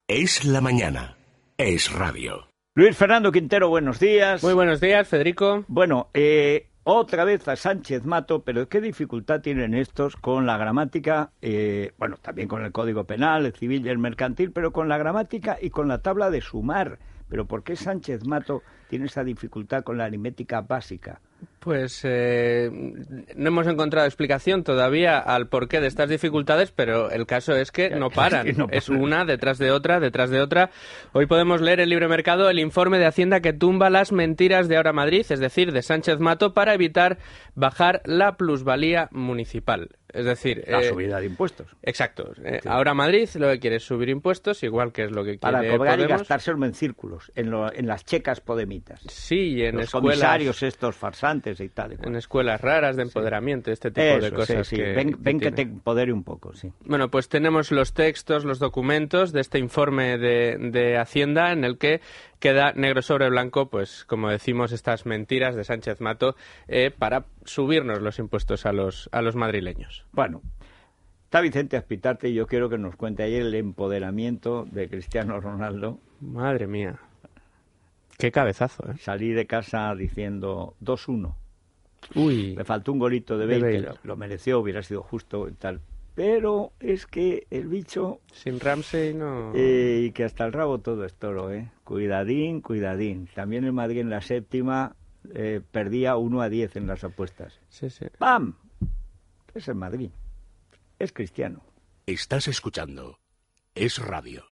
Es la mañana. Es radio. Luis Fernando Quintero, buenos días. Muy buenos días, Federico. Bueno, otra vez a Sánchez Mato, pero ¿qué dificultad tienen estos con la gramática? Bueno, también con el Código Penal, el civil y el mercantil, pero con la gramática y con la tabla de sumar. ¿Pero por qué Sánchez Mato tiene esa dificultad con la aritmética básica? Pues no hemos encontrado explicación todavía al porqué de estas dificultades, pero el caso es que no paran. Es una detrás de otra, detrás de otra. Hoy podemos leer en Libre Mercado el informe de Hacienda que tumba las mentiras de Ahora Madrid, es decir, de Sánchez Mato, para evitar bajar la plusvalía municipal. Es decir, la subida de impuestos. Exacto. Ahora Madrid lo que quiere es subir impuestos, igual que es lo que quiere para cobrar Podemos. Y gastárselo en círculos, en las checas podemitas. Sí, y en los escuelas, comisarios estos farsantes y tal. En escuelas raras de empoderamiento, este tipo de cosas. Sí. Ven que te empodere un poco, sí. Bueno, pues tenemos los textos, los documentos de este informe de Hacienda en el que queda negro sobre blanco, pues como decimos, estas mentiras de Sánchez Mato para subirnos los impuestos a los madrileños. Bueno, está Vicente Aspitarte y yo quiero que nos cuente ayer el empoderamiento de Cristiano Ronaldo. Madre mía, qué cabezazo, ¿eh? Salí de casa diciendo 2-1. Uy. Me faltó un golito de Bale, lo mereció, hubiera sido justo y tal. Pero es que el bicho... Sin Ramsey no... y que hasta el rabo todo es toro, ¿eh? Cuidadín, cuidadín. También el Madrid en la séptima perdía 1-10 en las apuestas. Sí. ¡Pam! Es el Madrid. Es Cristiano. Estás escuchando Es Radio.